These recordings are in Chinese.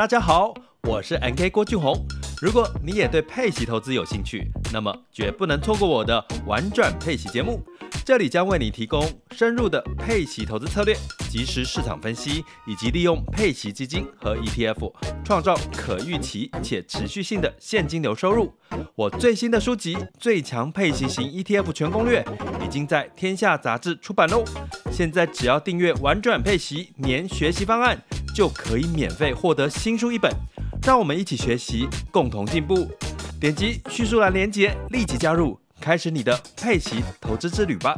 大家好，我是 NK 郭俊宏。如果你也对配息投资有兴趣，那么绝不能错过我的玩转配息节目。这里将为你提供深入的配息投资策略、即时市场分析，以及利用配息基金和 ETF 创造可预期且持续性的现金流收入。我最新的书籍《最强配息型 ETF 全攻略》已经在天下杂志出版喽。现在只要订阅玩转配息年学习方案，就可以免费获得新书一本。让我们一起学习，共同进步。点击叙述栏连结，立即加入，开始你的配息投资之旅吧。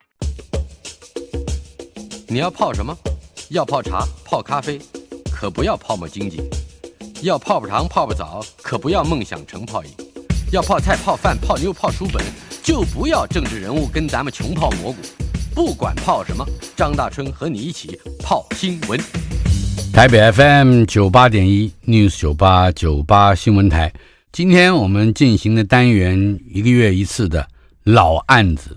你要泡什么？要泡茶、泡咖啡，可不要泡沫经济；要泡泡糖、泡泡澡，可不要梦想成泡影；要泡菜、泡饭、泡妞、泡书本，就不要政治人物跟咱们穷泡蘑菇。不管泡什么，张大春和你一起泡新闻。台北 FM 98.1 News 98新闻台，今天我们进行的单元1个月一次的老案子。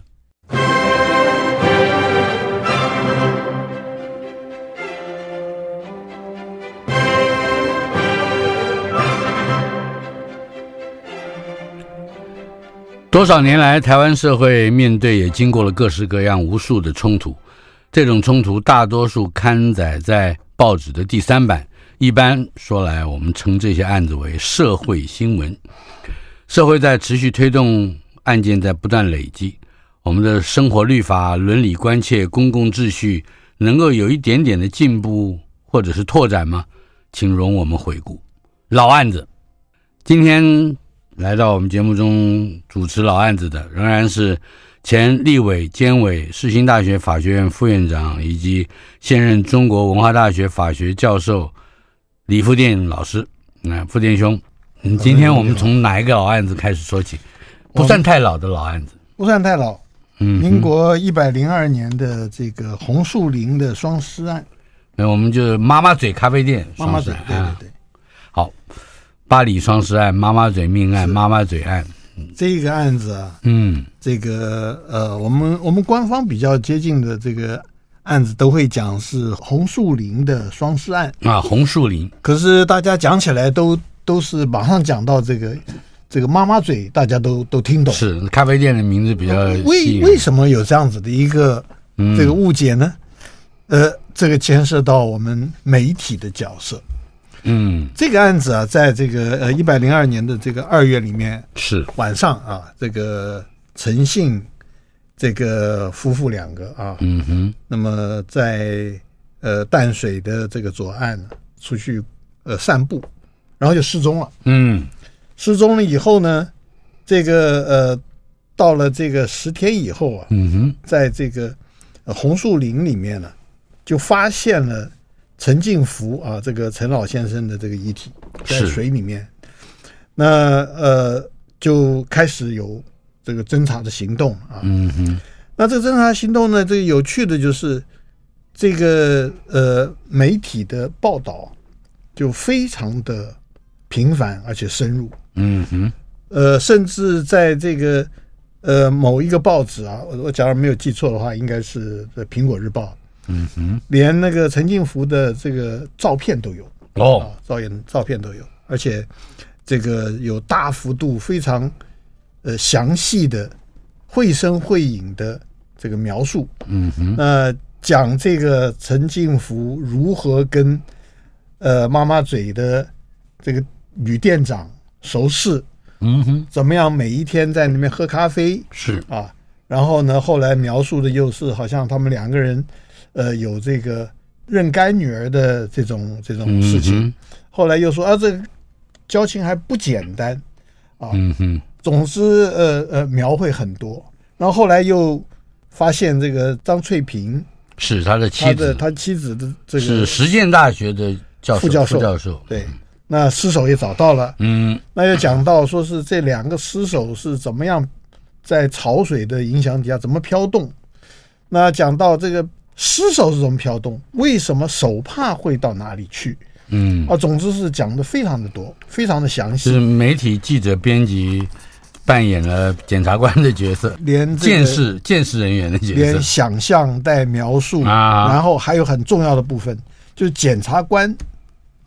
多少年来，台湾社会面对也经过了各式各样无数的冲突，这种冲突大多数刊载在报纸的第3版，一般说来，我们称这些案子为社会新闻。社会在持续推动，案件在不断累积，我们的生活律法、伦理关切、公共秩序能够有一点点的进步或者是拓展吗？请容我们回顾老案子。今天来到我们节目中主持老案子的仍然是前立委监委世新大学法学院副院长，以及现任中国文化大学法学教授李富店老师。富店兄，今天我们从哪一个老案子开始说起？不算太老的老案子， 不算太老。民国102年的这个红树林的双尸案， 我们就是妈妈嘴咖啡店妈妈嘴，对对对。 好，巴黎双尸案、妈妈嘴命案、妈妈嘴案。 这个案子啊，这个我们官方比较接近的这个案子都会讲是红树林的双尸案啊，红树林。 可是大家讲起来都是马上讲到这个妈妈嘴，大家都听懂。 是咖啡店的名字比较吸引。 为什么有这样子的一个这个误解呢？这个牵涉到我们媒体的角色。这个案子啊，在这个102年的这个2月里面，是晚上啊，这个陈姓这个夫妇2个啊，那么在淡水的这个左岸出去散步，然后就失踪了。失踪了以后呢，这个到了这个10天以后啊，在这个红树林里面呢，就发现了陈进福啊，这个陈老先生的这个遗体在水里面。那就开始有这个侦查的行动啊。那这个侦查行动呢，这个有趣的就是这个媒体的报道就非常的频繁而且深入。甚至在这个某一个报纸啊，我假如没有记错的话，应该是苹果日报。连那个陈进福的这个照片都有照片都有，而且这个有大幅度非常详细的绘声绘影的这个描述。讲这个陈进福如何跟妈妈嘴的这个女店长熟识，怎么样每一天在那边喝咖啡，是啊，然后呢后来描述的又是好像他们2个人有这个认干女儿的这种事情。后来又说啊，这个交情还不简单啊。总之描绘很多。然后后来又发现这个张翠萍是他的妻子，他妻子的这个是实践大学的副教授。 对，那尸首也找到了。那又讲到说是这2个尸首是怎么样在潮水的影响底下怎么飘动。那讲到这个尸首是怎么飘动，为什么手帕会到哪里去？总之是讲的非常的多，非常的详细。 是媒体记者编辑扮演了检察官的角色，连监视人员的角色， 连想象带描述然后还有很重要的部分，就是检察官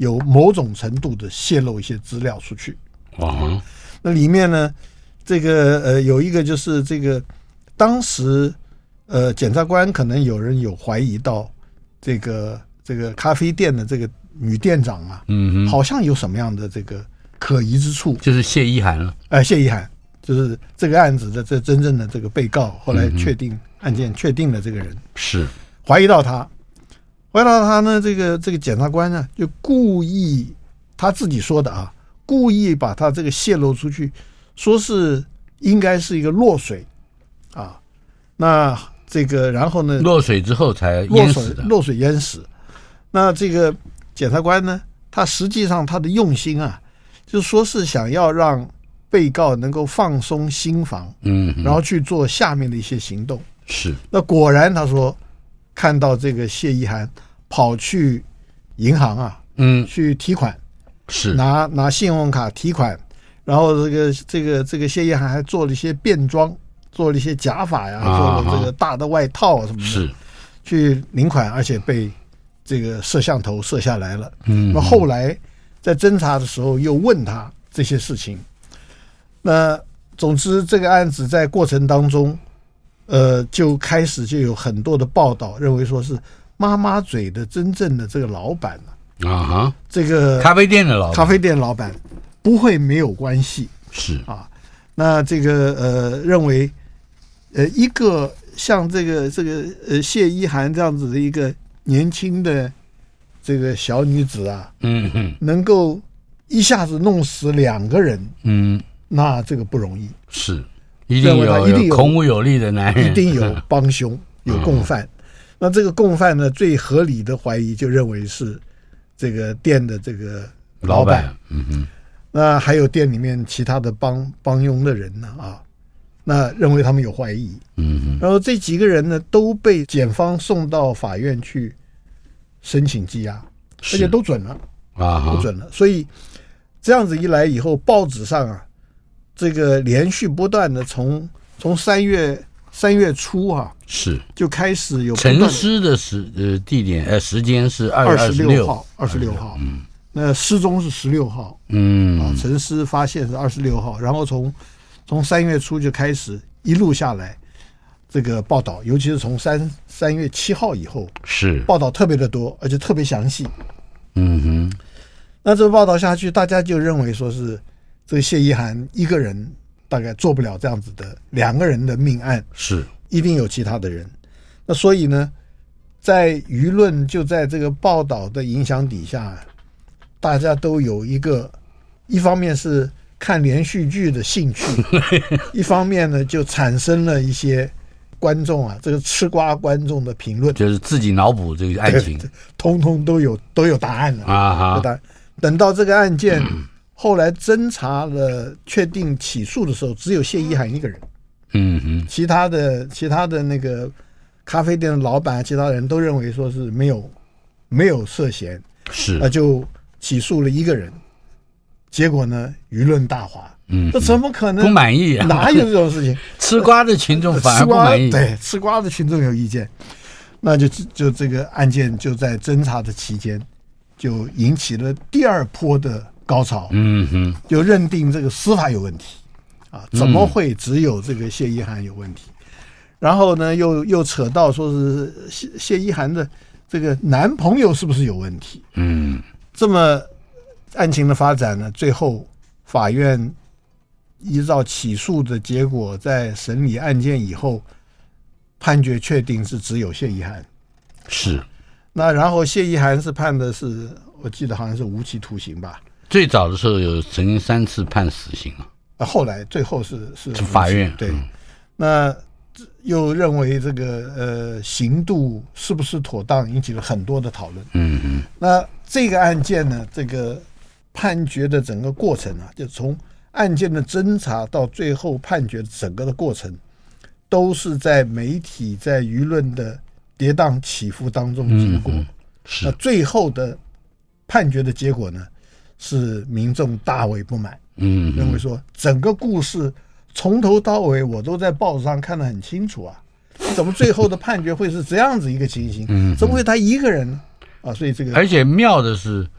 有某种程度的泄露一些资料出去。那里面呢，这个有一个就是这个当时检察官可能有人有怀疑到这个咖啡店的这个女店长啊，好像有什么样的这个可疑之处， 就是谢依涵了。 谢依涵就是这个案子的这真正的这个被告，后来确定案件确定了这个人， 是怀疑到他呢，这个检察官呢就故意他自己说的啊，故意把他这个泄露出去，说是应该是一个落水啊，那这个然后呢落水之后才淹死的， 落水淹死。那这个检察官呢，他实际上他的用心啊，就是说是想要让被告能够放松心防，然后去做下面的一些行动。 是， 那果然他说看到这个谢依涵跑去银行啊，去提款， 是拿信用卡提款，然后这个谢依涵还做了一些变装，做了一些假发呀，做了这个大的外套什么的， 是去领款，而且被这个摄像头摄下来了。那后来在侦查的时候又问他这些事情。那总之这个案子在过程当中就开始就有很多的报道认为说是妈妈嘴的真正的这个老板这个咖啡店老板不会没有关系。 是啊，那这个认为一个像这个谢依涵这样子的一个年轻的这个小女子啊，能够一下子弄死2个人，那这个不容易， 是一定有孔武有力的男人， 一定有帮凶，有共犯。那这个共犯呢，最合理的怀疑就认为是这个店的这个老板，那还有店里面其他的帮佣的人呢啊，那认为他们有怀疑，然后这几个人呢都被检方送到法院去申请羁押，而且都准了都准了。所以这样子一来以后，报纸上啊，这个连续不断的从3月初啊， 是就开始有陈尸的地点时间是2月 26号，那失踪是16号，陈尸发现是26号，然后从3月初就开始一路下来，这个报道，尤其是从3月7号以后， 是报道特别的多，而且特别详细。那这个报道下去，大家就认为说是这个谢依涵一个人大概做不了这样子的2个人的命案，是一定有其他的人。那所以呢，在舆论就在这个报道的影响底下，大家都有一方面是看连续剧的兴趣，一方面呢就产生了一些观众啊，这个吃瓜观众的评论， 就是自己脑补这个案情， 通通都有答案了等到这个案件后来侦查了确定起诉的时候，只有谢依涵一个人，其他的那个咖啡店的老板，其他人都认为说是没有涉嫌，是就起诉了一个人。结果呢，舆论大哗，这怎么可能？ 不满意啊？ 哪有这种事情？ 吃瓜的群众反而不满意， 对，吃瓜的群众有意见，那就这个案件就在侦查的期间，就引起了第2波的高潮，就认定这个司法有问题啊，怎么会只有这个谢依涵有问题？然后呢，又扯到说是谢依涵的这个男朋友是不是有问题？这么案情的发展呢，最后法院依照起诉的结果，在审理案件以后，判决确定是只有谢依涵。 是， 那然后谢依涵是判的是，我记得好像是无期徒刑吧。 最早的时候有曾经3次判死刑后来最后是法院对，那又认为这个刑度是不是妥当，引起了很多的讨论。那这个案件呢，这个判决的整个过程啊，就从案件的侦查到最后判决整个的过程，都是在媒体在舆论的跌宕起伏当中经过。那最后的判决的结果呢，是民众大为不满，认为说整个故事从头到尾我都在报纸上看得很清楚啊，怎么最后的判决会是这样子一个情形？怎么会他一个人呢？所以这个而且妙的是，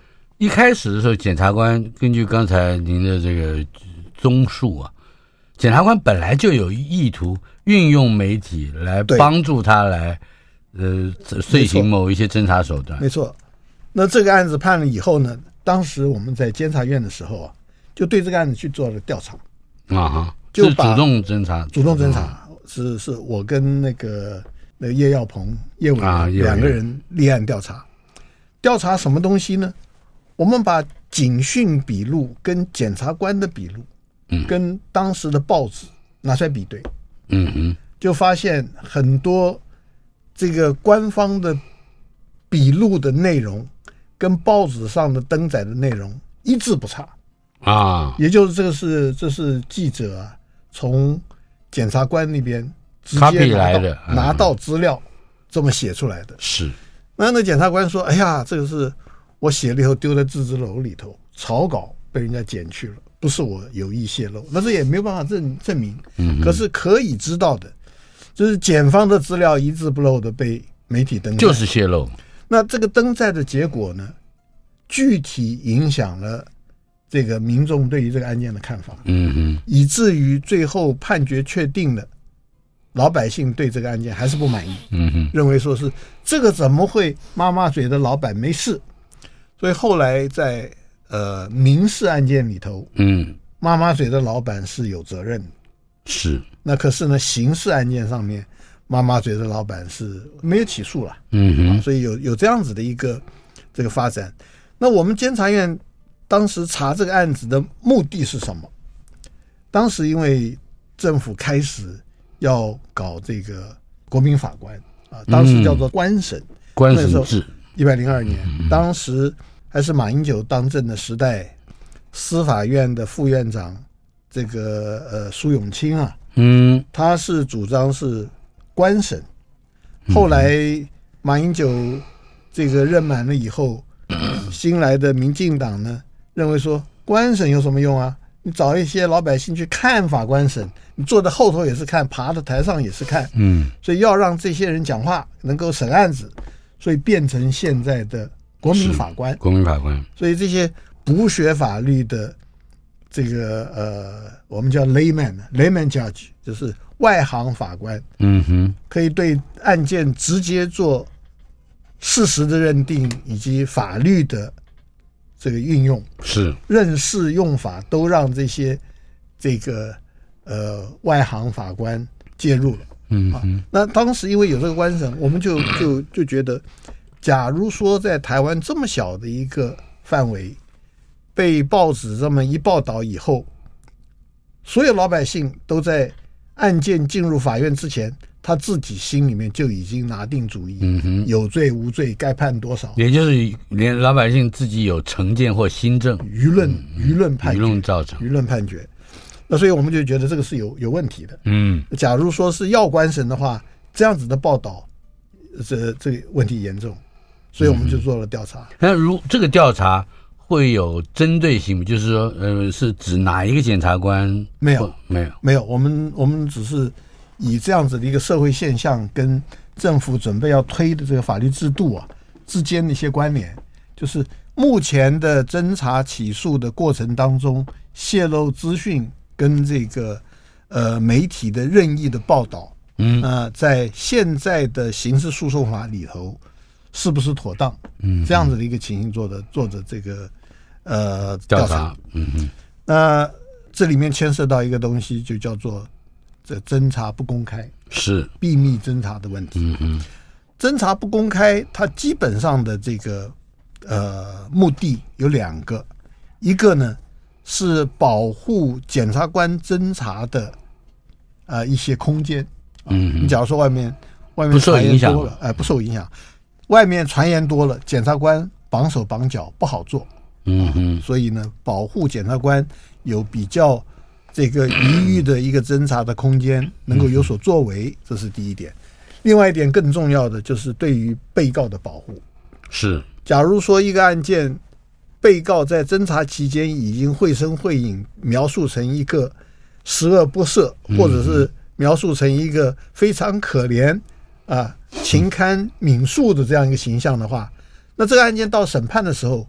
一开始的时候，检察官根据刚才您的这个综述啊，检察官本来就有意图运用媒体来帮助他来遂行某一些侦查手段。 没错。那这个案子判了以后呢，当时我们在监察院的时候啊，就对这个案子去做了调查啊，就是主动侦查， 是我跟那个叶耀鹏叶委员两个人立案调查。调查什么东西呢？我们把警讯笔录跟检察官的笔录，跟当时的报纸拿出来比对，就发现很多这个官方的笔录的内容跟报纸上的登载的内容一字不差啊，也就是这是记者啊从检察官那边直接拿到资料这么写出来的。 是。 那检察官说：“哎呀，这个是我写了以后丢在自治楼里头，草稿被人家剪去了，不是我有意泄露。那这也没有办法证明。可是可以知道的，就是检方的资料一字不漏的被媒体登载， 就是泄露。 那这个登载的结果呢，具体影响了这个民众对于这个案件的看法，以至于最后判决确定了。”老百姓对这个案件还是不满意，认为说是这个怎么会妈妈嘴的老板没事，所以后来在民事案件里头，妈妈嘴的老板是有责任的， 是。 那可是呢，刑事案件上面，妈妈嘴的老板是没有起诉了，所以有这样子的一个这个发展。那我们监察院当时查这个案子的目的是什么？当时因为政府开始要搞这个国民法官啊，当时叫做官审制，102年，当时还是马英九当政的时代，司法院的副院长这个苏永清啊，他是主张是官审，后来马英九这个任满了以后，新来的民进党呢认为说官审有什么用啊？你找一些老百姓去看法官审，你坐在后头也是看，爬在台上也是看，所以要让这些人讲话，能够审案子，所以变成现在的国民法官。所以这些不学法律的这个我们叫 layman judge， 就是外行法官，可以对案件直接做事实的认定以及法律的这个运用， 是认识用法都让这些这个外行法官介入了。那当时因为有这个官审，我们就觉得，假如说在台湾这么小的一个范围被报纸这么一报道以后，所有老百姓都在案件进入法院之前，他自己心里面就已经拿定主意，有罪无罪，该判多少， 也就是连老百姓自己有成见或心证， 舆论判决， 舆论判决。那所以我们就觉得这个是有问题的。假如说是要官审的话，这样子的报道，这个问题严重，所以我们就做了调查。 那这个调查会有针对性，就是说，是指哪一个检察官？ 没有，我们只是以这样子的一个社会现象跟政府准备要推的这个法律制度啊之间的一些关联，就是目前的侦查起诉的过程当中泄露资讯跟这个媒体的任意的报道，在现在的刑事诉讼法里头是不是妥当？这样子的一个情形做的这个调查。那这里面牵涉到一个东西，就叫做这侦查不公开， 是秘密侦查的问题。侦查不公开，它基本上的这个目的有两个，一个呢是保护检察官侦查的一些空间。你假如说外面传言多了，不受影响，外面传言多了，检察官绑手绑脚不好做。所以呢，保护检察官有比较这个余裕的一个侦查的空间，能够有所作为，这是第一点。另外一点更重要的就是对于被告的保护。 是， 假如说一个案件，被告在侦查期间已经绘声绘影描述成一个十恶不赦，或者是描述成一个非常可怜情堪悯恕的这样一个形象的话，那这个案件到审判的时候，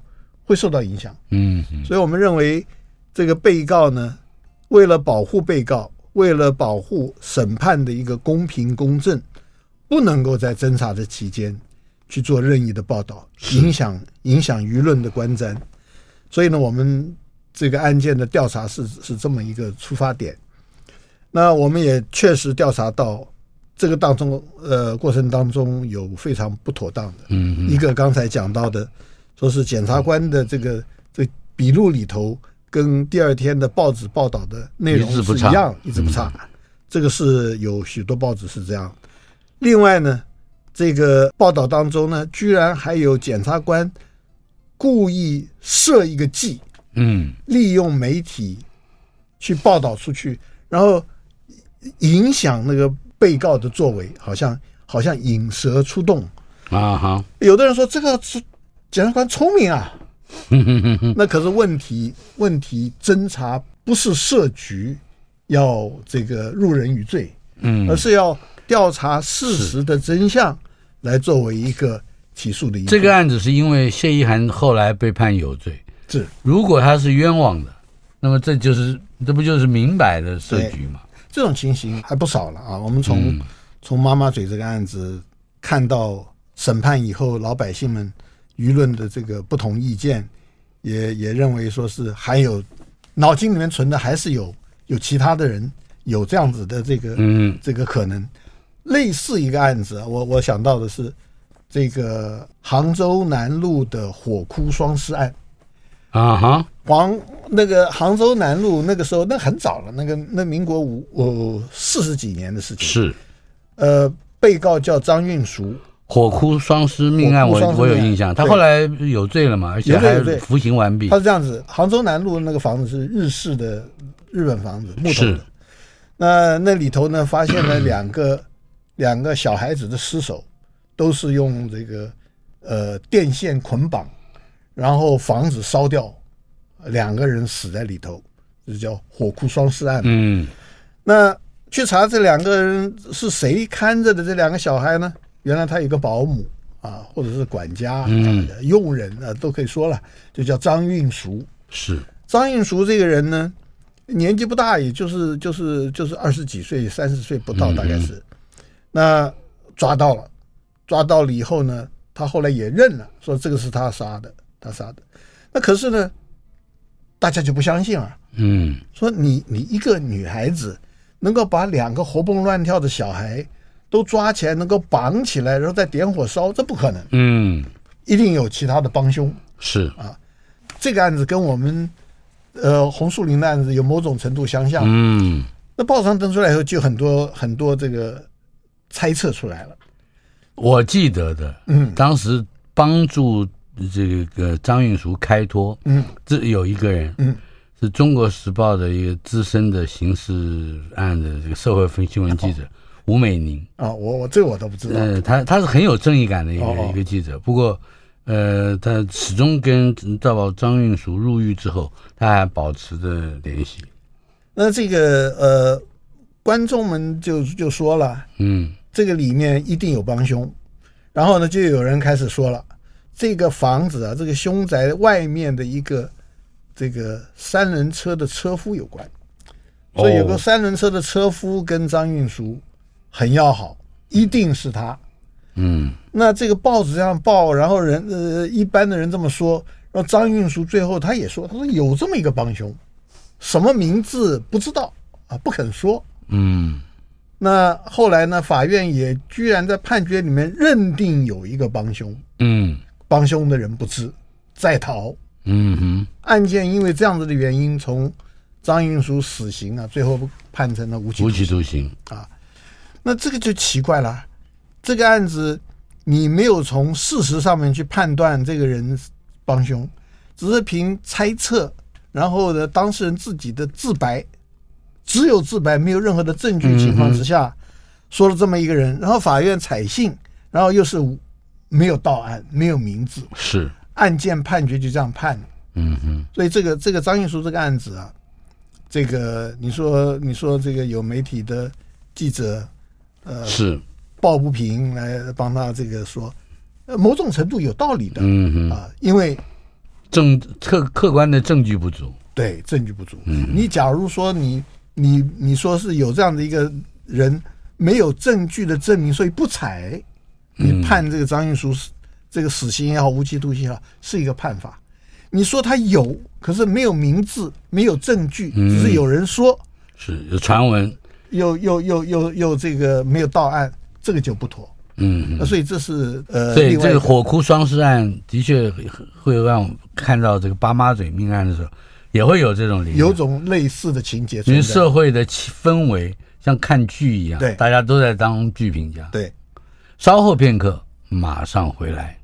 会受到影响。所以我们认为这个被告呢，为了保护被告，为了保护审判的一个公平公正，不能够在侦查的期间去做任意的报道，影响舆论的观瞻。所以呢，我们这个案件的调查是这么一个出发点。那我们也确实调查到这个当中过程当中有非常不妥当的。一个刚才讲到的，说是检察官的这笔录里头跟第二天的报纸报道的内容是一样，一直不差。这个是有许多报纸是这样。另外呢，这个报道当中呢，居然还有检察官故意设一个计，利用媒体去报道出去，然后影响那个被告的作为，好像引蛇出洞啊！有的人说这个是检察官聪明啊，那可是问题侦查不是设局要这个入人于罪，而是要调查事实的真相来作为一个起诉的依据。 这个案子是因为谢依涵后来被判有罪， 是如果他是冤枉的，那么这不就是明摆的设局吗？ 这种情形还不少了啊！我们从妈妈嘴这个案子看到审判以后，老百姓们舆论的这个不同意见，也认为说是还有脑筋里面存的还是有其他的人有这样子的这个可能。类似一个案子，我想到的是这个杭州南路的火窟双尸案啊哈。 那个杭州南路那个时候那很早了，那民国40几年的事情。 是被告叫张运赎， 火窟双尸命案我有印象，他后来有罪了嘛，而且还服刑完毕。 他是这样子，杭州南路那个房子是日本房子，木头的。那里头呢，发现了两个小孩子的尸首，都是用这个电线捆绑，然后房子烧掉，2个人死在里头，这叫火窟双尸案。那去查这2个人是谁看着的这2个小孩呢？原来他有个保姆啊，或者是管家、佣人啊，都可以说了，就叫张运赎。是张运赎这个人呢，年纪不大，也就是20几岁、30岁不到，大概是。那抓到了以后呢，他后来也认了，说这个是他杀的。那可是呢，大家就不相信了。说你一个女孩子能够把2个活蹦乱跳的小孩都抓起来，能够绑起来，然后再点火烧，这不可能。一定有其他的帮凶。是啊，这个案子跟我们红树林的案子有某种程度相像。那报上登出来以后，就很多这个猜测出来了。 我记得的，当时帮助这个张运赎开脱，这有一个人，是中国时报的一个资深的刑事案的这个社会新闻记者吴美宁啊，这个我都不知道。 他是很有正义感的一个记者，不过他始终跟张运赎入狱之后，他还保持着联系。 那这个观众们就说了，这个里面一定有帮凶，然后呢，就有人开始说了，这个房子啊，这个凶宅外面的一个这个3轮车的车夫有关，所以有个3轮车的车夫跟张运赎很要好，一定是他。那这个报纸这样报，然后一般的人这么说，然后张运赎最后他也说，他说有这么一个帮凶，什么名字不知道啊，不肯说。那后来呢，法院也居然在判决里面认定有一个帮凶，帮凶的人不知，在逃。案件因为这样子的原因，从张运赎死刑啊，最后判成了无期徒刑啊。那这个就奇怪了，这个案子你没有从事实上面去判断这个人帮凶，只是凭猜测，然后呢，当事人自己的自白，只有自白，没有任何的证据情况之下，说了这么一个人，然后法院采信，然后又是没有到案，没有名字，是案件判决就这样判。所以这个张运赎这个案子啊，这个你说这个有媒体的记者是抱不平来帮他这个说，某种程度有道理的。因为客观的证据不足。 对，证据不足。你假如说你说是有这样的一个人没有证据的证明，所以不采，你判这个张运书这个死刑也好，无期徒刑也好，是一个判法。你说他有，可是没有名字，没有证据，只是有人说， 是有传闻， 又这个没有到案，这个就不妥。所以这是所以这个火窟双尸案的确会让我们看到这个八妈嘴命案的时候，也会有这种有种类似的情节， 因为社会的氛围像看剧一样， 对， 大家都在当剧评家。 对， 稍后片刻，马上回来。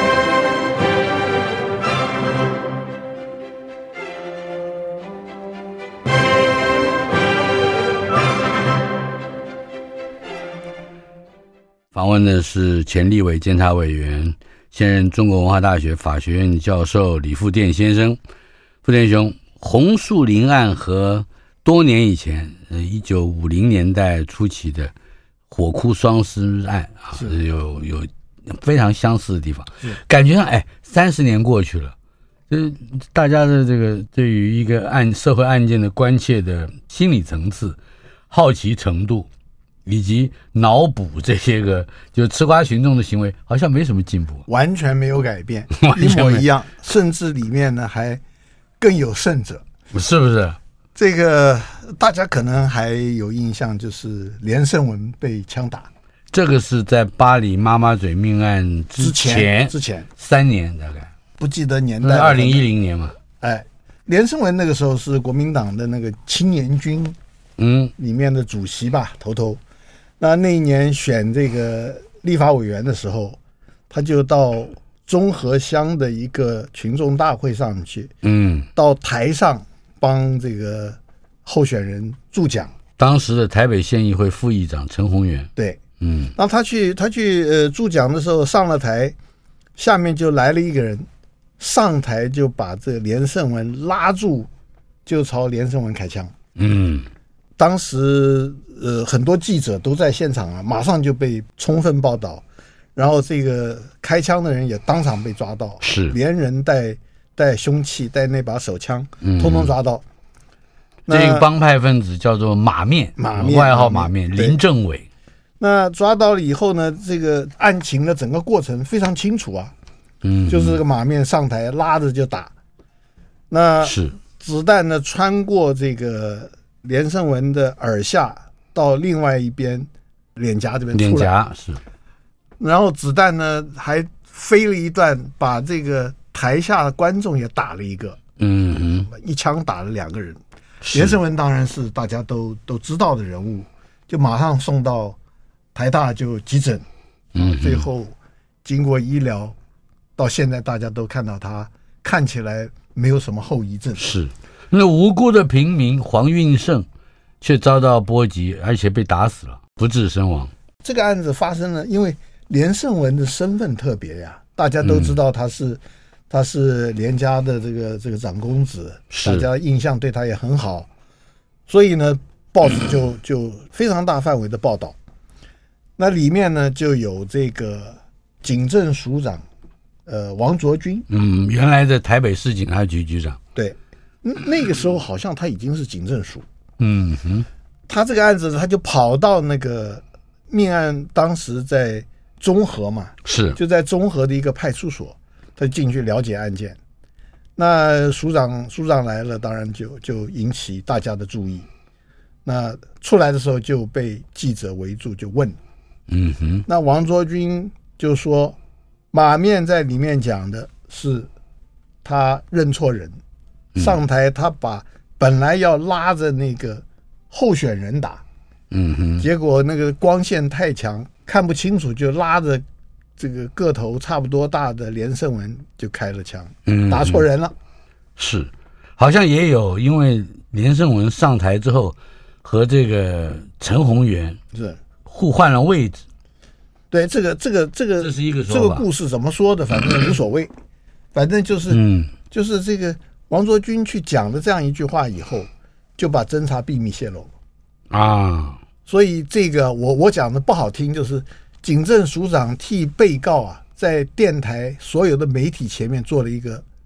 访问的是前立委监察委员、现任中国文化大学法学院教授李富店先生。富店兄，红树林案和多年以前1950年代初期的火窟双尸案有非常相似的地方，感觉上30年过去了，大家的这个对于一个社会案件的关切的心理层次、好奇程度以及脑补这些个就吃瓜群众的行为，好像没什么进步， 完全没有改变，一模一样，甚至里面呢还更有甚者， 是不是？ 这个大家可能还有印象，就是连胜文被枪打， 这个是在巴黎妈妈嘴命案之前3年，大概不记得年代 ，2010年嘛。 连胜文那个时候是国民党的那个青年军里面的主席吧，头。那一年选这个立法委员的时候，他就到中和乡的一个群众大会上去，到台上帮这个候选人助讲。 当时的台北县议会副议长陈鸿源， 对，那他去助讲的时候，上了台，下面就来了一个人，上台就把这个连胜文拉住，就朝连胜文开枪。当时很多记者都在现场啊，马上就被充分报道，然后这个开枪的人也当场被抓到， 是连人带凶器，带那把手枪，通通抓到。 这个帮派分子叫做马面，外号马面，林政伟。 那抓到了以后呢，这个案情的整个过程非常清楚啊，就是这个马面上台拉着就打，那是子弹呢穿过这个连胜文的耳下到另外一边脸颊这边出来， 脸颊是， 然后子弹呢还飞了一段，把这个台下的观众也打了一个，一枪打了2个人。连胜文当然是大家都知道的人物，就马上送到台大就急诊，最后经过医疗，到现在大家都看到他看起来没有什么后遗症。 是，那无辜的平民黄运胜却遭到波及，而且被打死了，不治身亡。 这个案子发生了，因为连胜文的身份特别呀，大家都知道他是连家的这个长公子，大家印象对他也很好，所以呢，报纸就非常大范围的报道。那里面呢就有这个警政署长王卓君， 原来的台北市警察局局长。 对，那个时候好像他已经是警政署。他这个案子他就跑到那个命案当时在中和嘛， 是就在中和的一个派出所，他进去了解案件。那署长来了，当然就引起大家的注意。那出来的时候就被记者围住，就问。那王卓君就说，马面在里面讲的是他认错人，上台他把本来要拉着那个候选人打，结果那个光线太强看不清楚，就拉着这个个头差不多大的连胜文就开了枪，打错人了。 是，好像也有因为连胜文上台之后和这个陈鸿源是互换了位置。 对，这是一个说法，这个故事怎么说的，反正无所谓，反正就是这个王卓君去讲了这样一句话以后，就把侦查秘密泄露啊。 所以这个我讲的不好听，就是警政署长替被告啊，在电台所有的媒体前面做了一个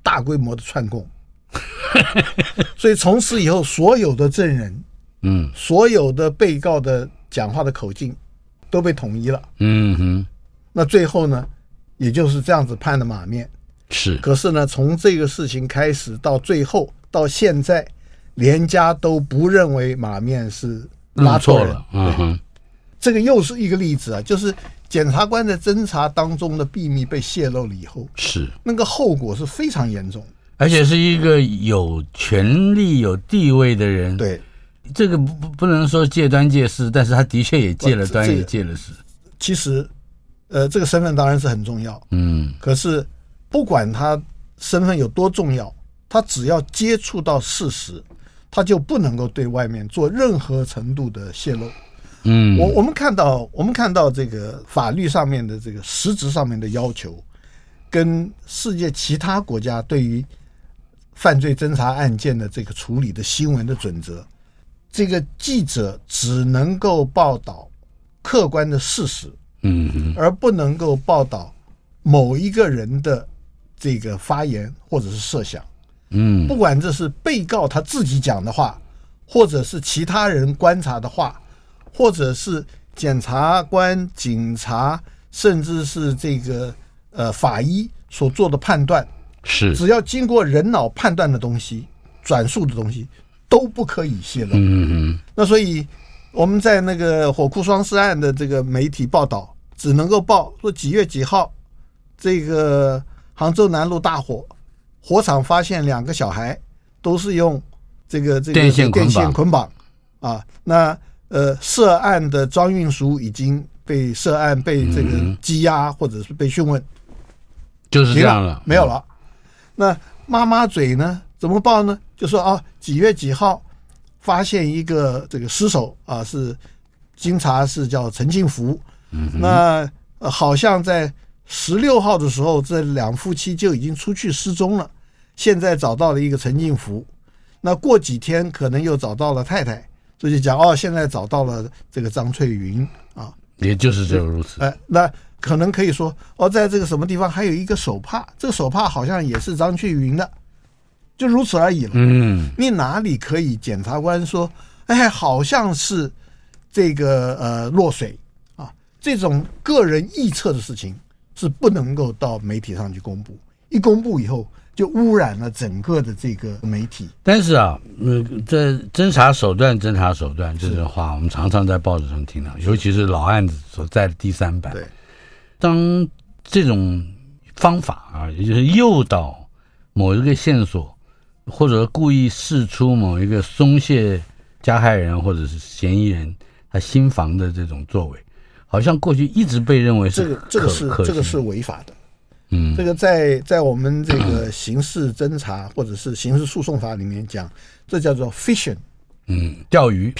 大规模的串供，所以从此以后，所有的证人，所有的被告的讲话的口径都被统一了。那最后呢，也就是这样子判的马面。 是， 可是呢，从这个事情开始到最后到现在，连家都不认为马面是拉错人了。这个又是一个例子啊，就是检察官在侦查当中的秘密被泄露了以后， 是那个后果是非常严重， 而且是一个有权力有地位的人。 对， 这个不能说借端借势，但是他的确也借了端也借了势。 其实这个身份当然是很重要，可是不管他身份有多重要，他只要接触到事实，他就不能够对外面做任何程度的泄露。我们看到这个法律上面的这个实质上面的要求，跟世界其他国家对于犯罪侦查案件的这个处理的新闻的准则，这个记者只能够报道客观的事实，而不能够报道某一个人的这个发言或者是设想。不管这是被告他自己讲的话，或者是其他人观察的话，或者是检察官、警察，甚至是这个法医所做的判断， 是只要经过人脑判断的东西、转述的东西，都不可以泄露。那所以我们在那个火库双尸案的这个媒体报道，只能够报说几月几号，这个杭州南路大火，火场发现2个小孩都是用这个电线捆绑啊。那涉案的庄运书已经被涉案被这个羁押或者是被讯问， 就是这样了， 没有了。那妈妈嘴呢怎么报呢？就说几月几号发现一个这个尸首啊，是经查是叫陈进福。那好像在16号的时候，这2夫妻就已经出去失踪了，现在找到了一个陈进福。那过几天可能又找到了太太，所以就讲现在找到了这个张翠云啊， 也就是这个如此。 那可能可以说在这个什么地方还有一个手帕，这个手帕好像也是张翠云的，就如此而已了。你哪里可以检察官说好像是这个落水啊？这种个人臆测的事情是不能够到媒体上去公布，一公布以后就污染了整个的这个媒体。 但是这侦查手段这种话，我们常常在报纸上听到，尤其是老案子所在的第3版。 对， 当这种方法也就是诱导某一个线索，或者故意释出某一个松懈加害人或者是嫌疑人他心防的这种作为，好像过去一直被认为是这个是违法的。这个在我们这个刑事侦查或者是刑事诉讼法里面讲，这叫做 fishing， 钓鱼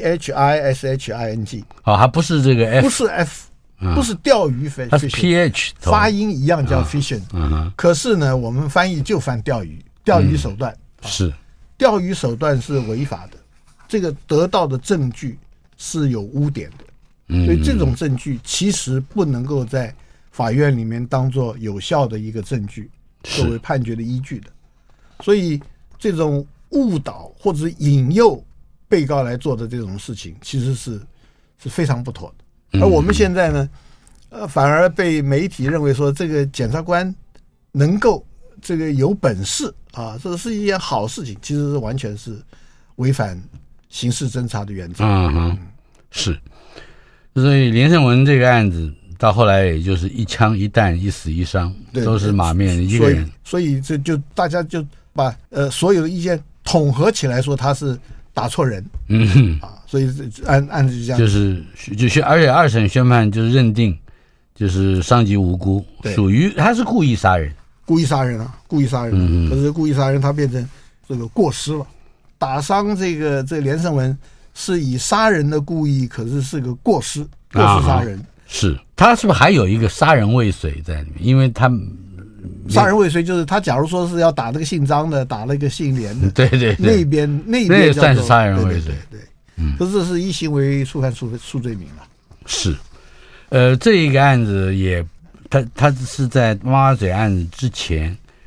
，PHISHING， 还不是这个 F， 不是 F，不是钓鱼 fishing， 它是 PH， 发音一样叫 fishing，可是呢，我们翻译就翻钓鱼，钓鱼手段是钓鱼手段是违法的，这个得到的证据是有污点的，所以这种证据其实不能够在法院里面当作有效的一个证据作为判决的依据的，所以这种误导或者引诱被告来做的这种事情，其实是非常不妥的。而我们现在呢，反而被媒体认为说这个检察官能够这个有本事啊，这是一件好事情，其实是完全是违反刑事侦查的原则。 是，所以连胜文这个案子到后来也就是一枪一弹一死一伤，都是马面一个人， 所以这就大家就把所有的意见统合起来说他是打错人，所以案子就这样， 而且2审宣判就是认定就是伤及无辜，属于他是故意杀人， 故意杀人。可是故意杀人他变成这个过失了，打伤这个连胜文是以杀人的故意，可是是个过失杀人。 是他是不是还有一个杀人未遂在里面？因为他杀人未遂就是他假如说是要打那个姓张的，打了一个姓连的， 对， 那边也算是杀人未遂。 对，可是这是依行为触犯数罪名了。 是，这一个案子也，他是在妈妈嘴案子之前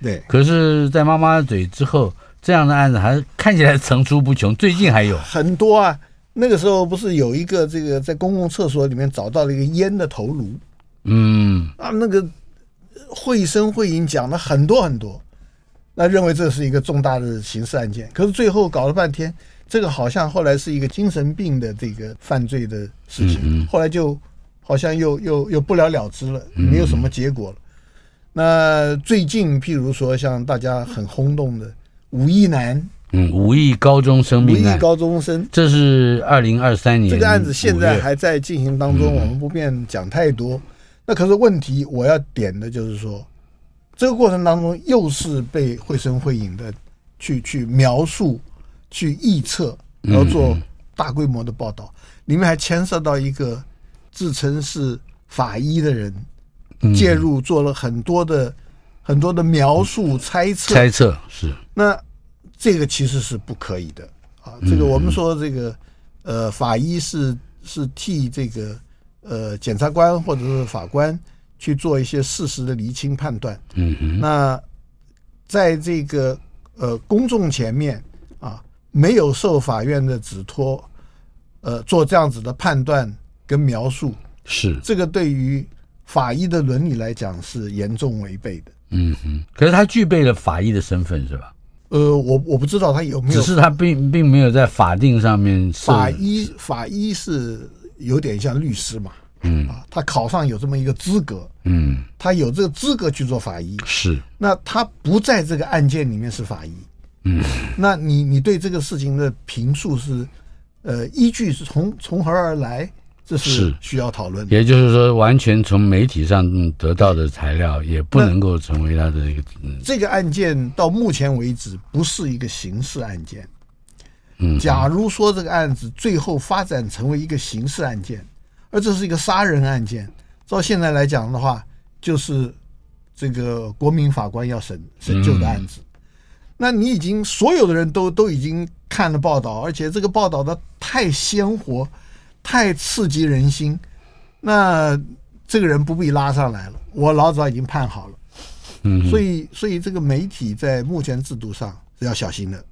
对。 可是，在妈妈嘴之后，这样的案子还看起来层出不穷，最近还有很多啊。那个时候不是有一个这个在公共厕所里面找到了一个烟的头颅，那个绘声绘影讲了很多很多，那认为这是一个重大的刑事案件，可是最后搞了半天，这个好像后来是一个精神病的这个犯罪的事情，后来就好像又不了了之了，没有什么结果了。那最近譬如说像大家很轰动的5亿男 5亿高中生命案， 高中生， 这是2023年这个案子现在还在进行当中，我们不便讲太多。那可是问题，我要点的就是说，这个过程当中又是被绘声绘影的去描述、去臆测，然后做大规模的报道，里面还牵涉到一个自称是法医的人介入，做了很多的描述、猜测是那。这个其实是不可以的啊！这个我们说这个法医是替这个检察官或者是法官去做一些事实的厘清判断。那在这个公众前面啊，没有受法院的指托，做这样子的判断跟描述， 是这个对于法医的伦理来讲是严重违背的。 可是他具备了法医的身份是吧？ 我不知道他有没有， 只是他并没有在法定上面。 法医是有点像律师嘛，他考上有这么一个资格，他有这个资格去做法医， 是。 那他不在这个案件里面是法医，那你对这个事情的评述是，依据是从何而来？这是需要讨论的。 也就是说，完全从媒体上得到的材料也不能够成为他的一个。 这个案件到目前为止不是一个刑事案件。假如说这个案子最后发展成为一个刑事案件，而这是一个杀人案件，照现在来讲的话，就是这个国民法官要审究的案子。那你已经所有的人都已经看了报道，而且这个报道的太鲜活。太刺激人心，那这个人不必拉上来了，我老早已经判好了。所以这个媒体在目前制度上是要小心的。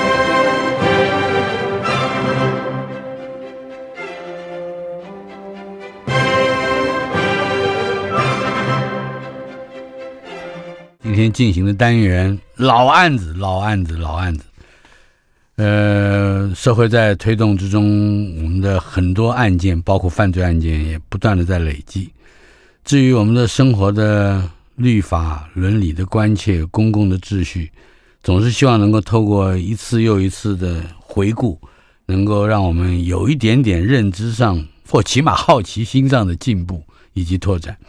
今天进行的单元老案子。社会在推动之中，我们的很多案件，包括犯罪案件，也不断的在累积。至于我们的生活的律法、伦理的关切、公共的秩序，总是希望能够透过一次又一次的回顾，能够让我们有一点点认知上，或起码好奇心上的进步以及拓展。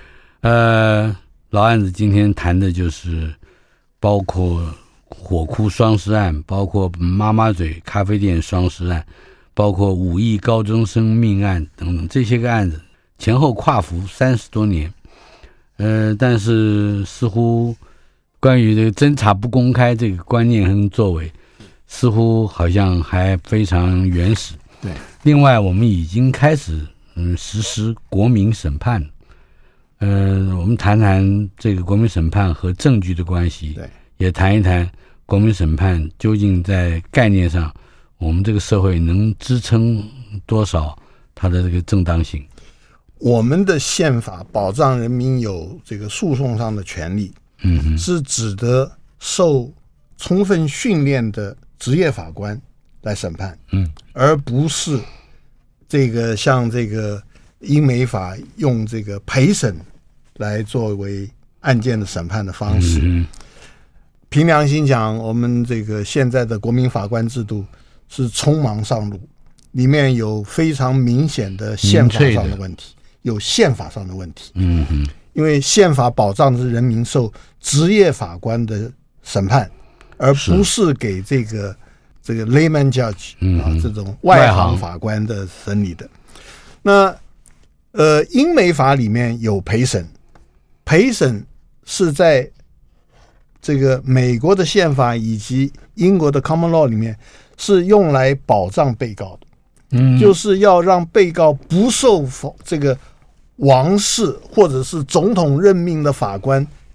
老案子今天谈的就是包括火窟双尸案，包括妈妈嘴咖啡店双尸案，包括5亿高中生命案等等，这些个案子前后跨幅30多年。但是似乎关于这个侦查不公开这个观念和作为，似乎好像还非常原始。 对。 另外，我们已经开始实施国民审判。我们谈谈这个国民审判和证据的关系， 对， 也谈一谈国民审判究竟在概念上，我们这个社会能支撑多少它的这个正当性。 我们的宪法保障人民有这个诉讼上的权利，是指的受充分训练的职业法官来审判，而不是这个像这个英美法用这个陪审来作为案件的审判的方式。凭良心讲，我们这个现在的国民法官制度是匆忙上路，里面有非常明显的宪法上的问题，有宪法上的问题。因为宪法保障的是人民受职业法官的审判，而不是给这个 layman judge 这种外行法官的审理的。那英美法里面有陪审，陪审是在这个美国的宪法以及英国的 common law 里面是用来保障被告的，就是要让被告不受这个王室或者是总统任命的法官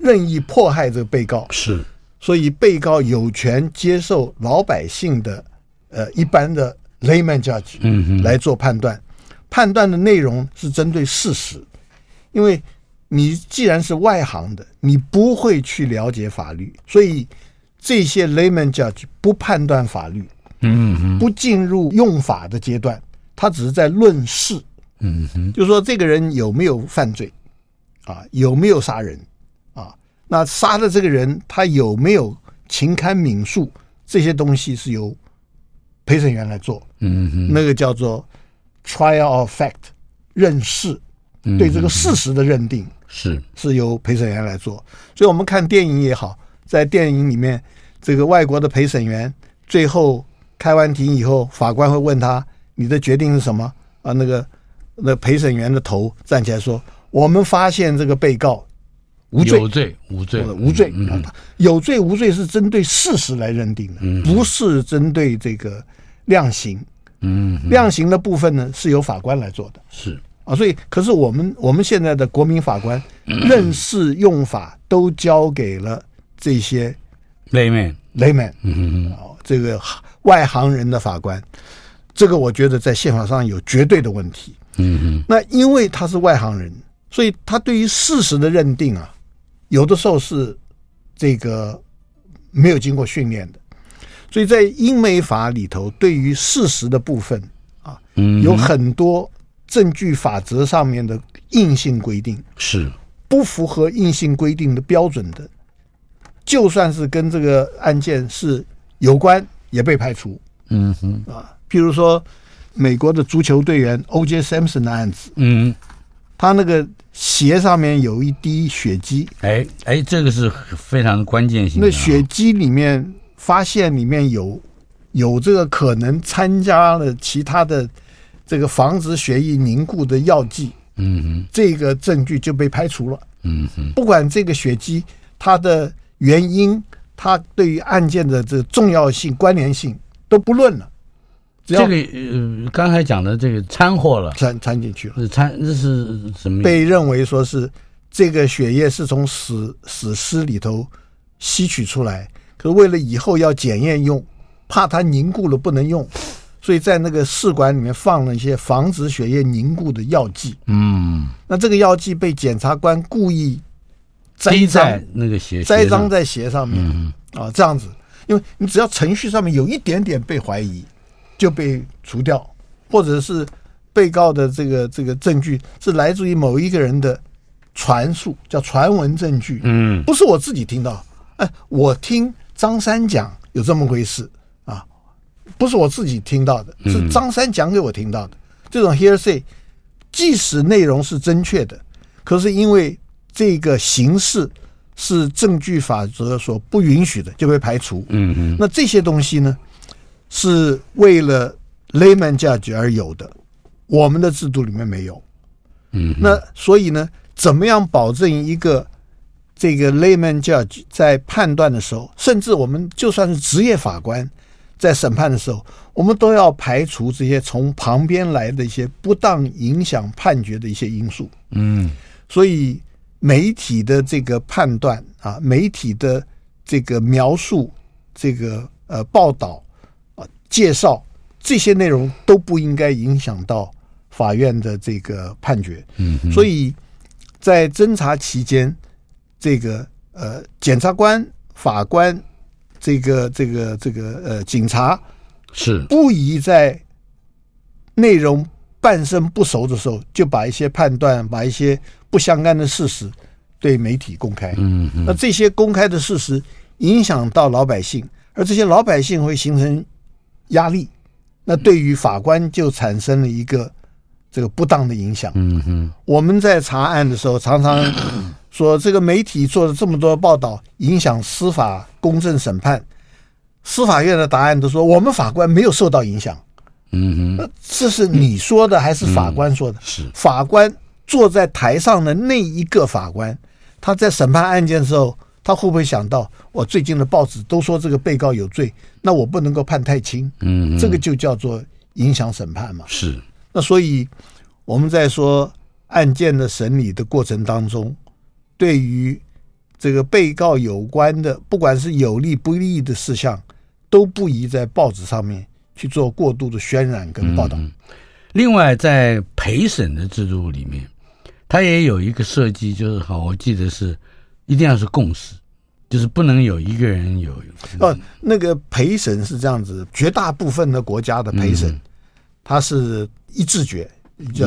任意迫害这个被告， 是， 所以被告有权接受老百姓的一般的 layman judge 来做判断，判断的内容是针对事实，因为你既然是外行的，你不会去了解法律，所以这些 layman judge 不判断法律，不进入用法的阶段，他只是在论事，就是说这个人有没有犯罪啊，有没有杀人啊，那杀的这个人他有没有情堪悯恕，这些东西是由陪审员来做，那个叫做 trial of fact 认事，对这个事实的认定是由陪审员来做。所以我们看电影也好，在电影里面这个外国的陪审员最后开完庭以后，法官会问他你的决定是什么啊？那陪审员的头站起来说，我们发现这个被告无罪， 有罪无罪， 有罪无罪是针对事实来认定的，不是针对这个量刑。量刑的部分呢是由法官来做的， 是啊，所以可是我们现在的国民法官认识用法都交给了这些 layman 这个外行人的法官，这个我觉得在宪法上有绝对的问题。那因为他是外行人，所以他对于事实的认定啊，有的时候是这个没有经过训练的。所以在英美法里头，对于事实的部分啊，有很多证据法则上面的硬性规定， 是不符合硬性规定的标准的，就算是跟这个案件是有关，也被排除。譬如说美国的足球队员 O.J. Simpson 的案子，他那个鞋上面有一滴血迹， 这个是非常关键性的。 那血迹里面发现里面有这个可能参加了其他的这个防止血液凝固的药剂，这个证据就被排除了。不管这个血迹它的原因，它对于案件的这个重要性、关联性都不论了。 这个刚才讲的这个掺和了， 掺进去了， 这是什么？ 被认为说是这个血液是从死尸里头吸取出来，可是为了以后要检验用，怕它凝固了不能用，所以在那个试管里面放了一些防止血液凝固的药剂。那这个药剂被检察官故意滴在那个栽赃在鞋上面，这样子，因为你只要程序上面有一点点被怀疑，就被除掉，或者是被告的这个证据是来自于某一个人的传述，叫传闻证据，不是我自己听到，我听张三讲有这么回事啊，不是我自己听到的，是张三讲给我听到的。这种 hearsay 即使内容是正确的，可是因为这个形式是证据法则所不允许的，就被排除。那这些东西呢，是为了 layman judge 而有的，我们的制度里面没有。那所以呢，怎么样保证一个这个 layman judge 在判断的时候，甚至我们就算是职业法官在审判的时候，我们都要排除这些从旁边来的一些不当影响判决的一些因素。所以媒体的这个判断啊，媒体的这个描述，这个报道介绍，这些内容都不应该影响到法院的这个判决。所以在侦查期间，这个检察官、法官、这个警察是不宜在内容半生不熟的时候，就把一些判断、把一些不相干的事实对媒体公开。那这些公开的事实影响到老百姓，而这些老百姓会形成压力，那对于法官就产生了一个这个不当的影响。我们在查案的时候常常说，这个媒体做了这么多报道，影响司法公正审判。司法院的答案都说我们法官没有受到影响。这是你说的还是法官说的？ 是法官坐在台上的那一个法官，他在审判案件的时候，他会不会想到我最近的报纸都说这个被告有罪，那我不能够判太轻？这个就叫做影响审判嘛。 是。 那所以我们在说案件的审理的过程当中，对于这个被告有关的，不管是有利不利的事项，都不宜在报纸上面去做过度的渲染跟报道。 另外，在陪审的制度里面，它也有一个设计，就是我记得是一定要是共识，就是不能有一个人有。 那个陪审是这样子，绝大部分的国家的陪审，它是一致决，叫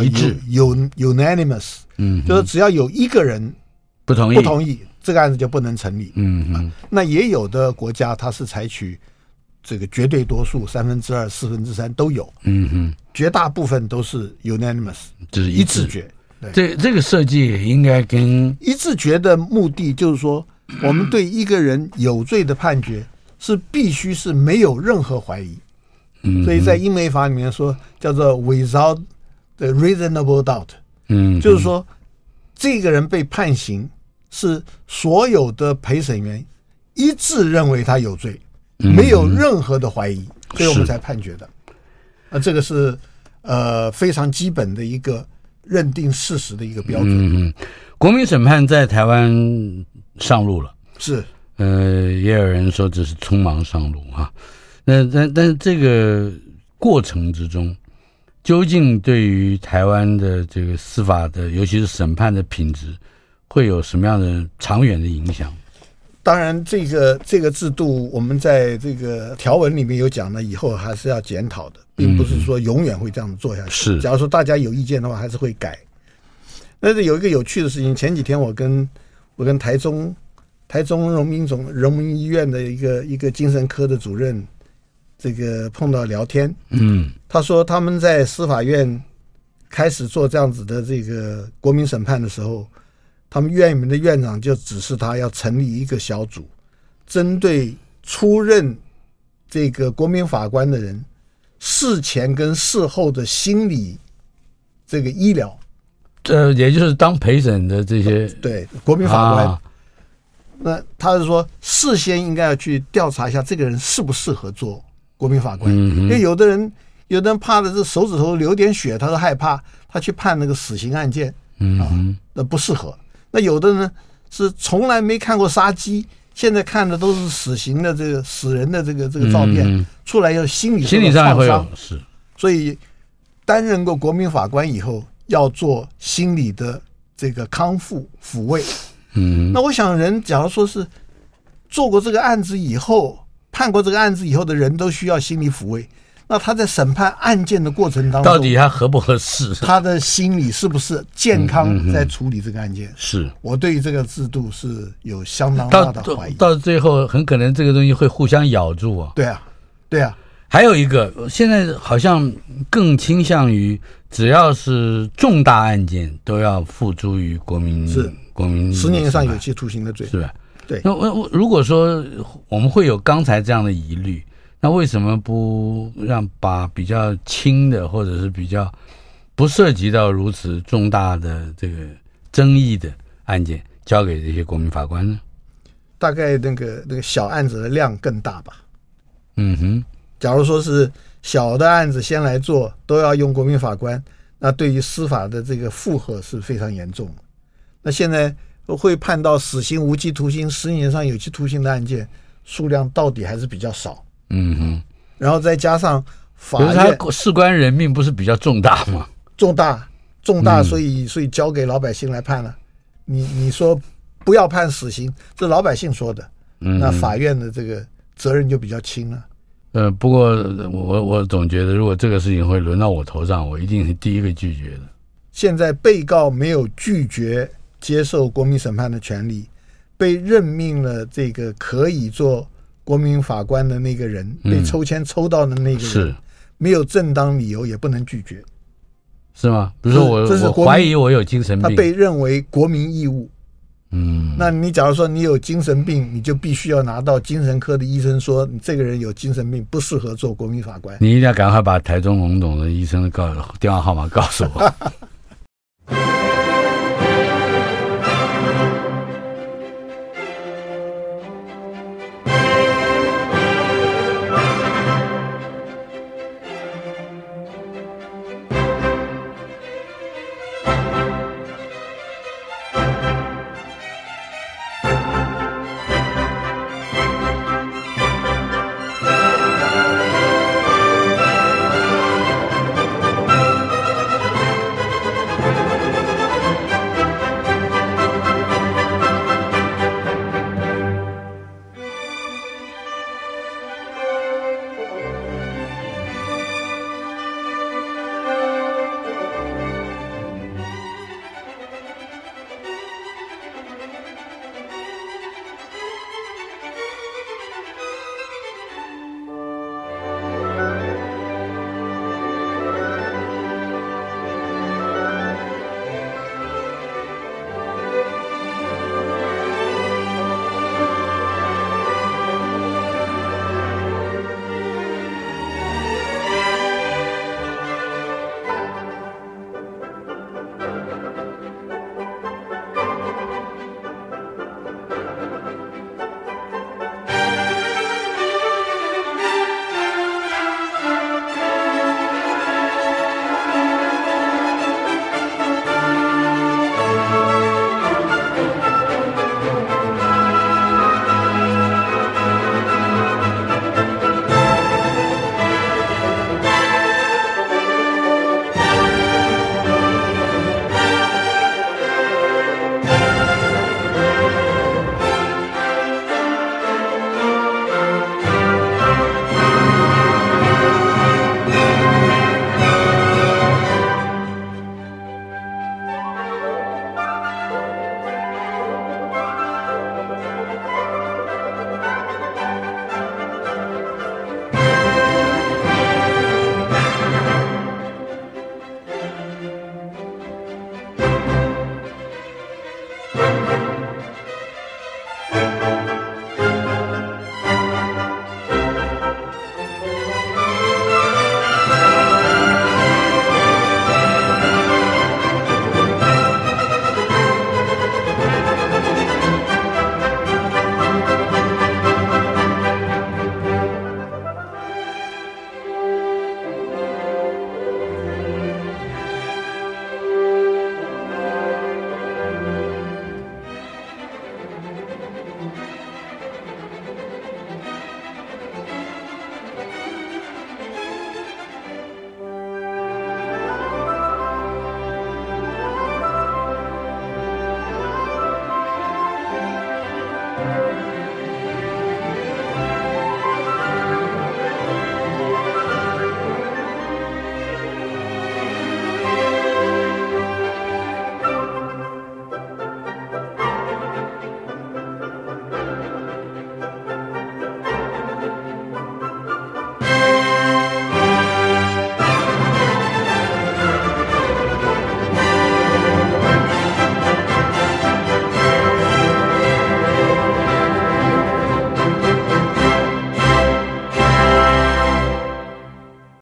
unanimous，就是只要有一个人不同意，这个案子就不能成立。那也有的国家它是采取这个绝对多数，2/3、3/4都有。绝大部分都是 unanimous， 就是一致决。 这个设计也应该跟一致决的目的就是说，我们对一个人有罪的判决是必须是没有任何怀疑。所以在英美法里面说叫做 without the reasonable doubt，就是说这个人被判刑是所有的陪审员一致认为他有罪，没有任何的怀疑，所以我们才判决的。这个是非常基本的一个认定事实的一个标准。 国民审判在台湾上路了， 是也有人说这是匆忙上路啊。但是这个过程之中，究竟对于台湾的这个司法的，尤其是审判的品质，会有什么样的长远的影响？ 当然，这个制度我们在这个条文里面有讲了，以后还是要检讨的，并不是说永远会这样做下去。 是， 假如说大家有意见的话，还是会改。但是有一个有趣的事情，前几天我跟台中荣民医院的一个精神科的主任，这个碰到聊天，他说他们在司法院开始做这样子的这个国民审判的时候，他们院里面的院长就指示他要成立一个小组，针对出任这个国民法官的人事前跟事后的心理这个医疗， 也就是当陪审的这些对国民法官，那他是说事先应该要去调查一下这个人适不适合做国民法官，因为有的人怕的是手指头流点血，他都害怕，他去判那个死刑案件，那不适合。那有的呢是从来没看过杀鸡，现在看的都是死刑的这个死人的这个照片，出来要心理上会有，是， 所以担任过国民法官以后要做心理的这个康复抚慰。那我想人假如说是做过这个案子以后，判过这个案子以后的人都需要心理抚慰，那他在审判案件的过程当中， 到底他合不合适？ 他的心理是不是健康在处理这个案件？ 是我对于这个制度是有相当大的怀疑。 到最后很可能这个东西会互相咬住啊。 对啊。 还有一个，现在好像更倾向于只要是重大案件都要付诸于国民10 年以上有期徒刑的罪， 是吧？ 对。 那如果说我们会有刚才这样的疑虑，那为什么不把比较轻的或者是比较不涉及到如此重大的这个争议的案件交给这些国民法官呢？ 大概那个小案子的量更大吧。假如说是小的案子先来做，都要用国民法官，那对于司法的这个负荷是非常严重的。那现在会判到死刑、无期徒刑、10年以上有期徒刑的案件数量到底还是比较少。然后再加上法院， 他事关人命，不是比较重大吗？ 重大，所以交给老百姓来判了。你说不要判死刑，这老百姓说的，那法院的这个责任就比较轻了。 不过我总觉得，如果这个事情会轮到我头上，我一定是第一个拒绝的。 现在被告没有拒绝接受国民审判的权利，被任命了这个可以做国民法官的那个人，被抽签抽到的那个人， 是没有正当理由也不能拒绝， 是吗？比如说我怀疑我有精神病， 他被认为国民义务。那你假如说你有精神病，你就必须要拿到精神科的医生说你这个人有精神病，不适合做国民法官。 你一定要赶快把台中荣总的医生的电话号码告诉我。